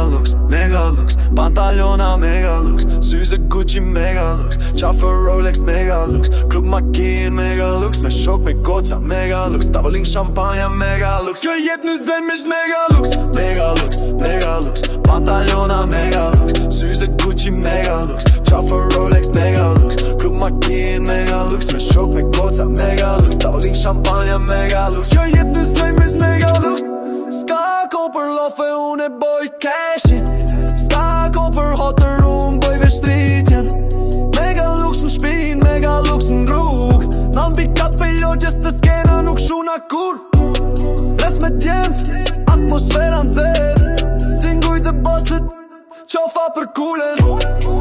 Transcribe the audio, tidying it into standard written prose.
mega lux Pantalona mega lux, syze Gucci mega lux Qafe Rolex mega lux, klub makin mega lux Me shok me goca mega lux, tavëllin shampanja mega lux Kjo jet në zemë ish mega lux Pantalona mega lux, syze Gucci mega lux Qafe Rolex mega lux, klub makin mega lux Me shok me goca mega lux, tavëllin shampanja mega lux Kjo jet në zemë ish mega lux Ska ko për lofe unë e boj cashin Ska ko për hotër unë boj veshtritjen Mega lux në shpin, mega lux në rrug Nan bikat pe logjes të skena nuk shuna kur Rreth me djemt, atmosfera nxez Tinguj të bosit, qofa për kulen